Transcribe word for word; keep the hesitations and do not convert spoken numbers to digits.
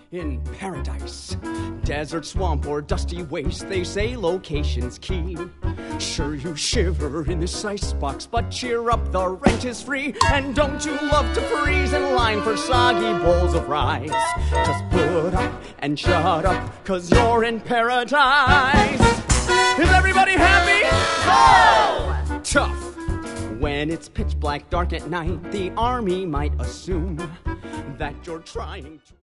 in paradise. Desert, swamp, or dusty waste, they say location's key. Sure, you shiver in this icebox, but cheer up, the rent is free. And don't you love to freeze in line for soggy bowls of rice? Just put up and shut up, cause you're in paradise. Is everybody happy? Oh! Tough. When it's pitch black dark at night, the army might assume that you're trying to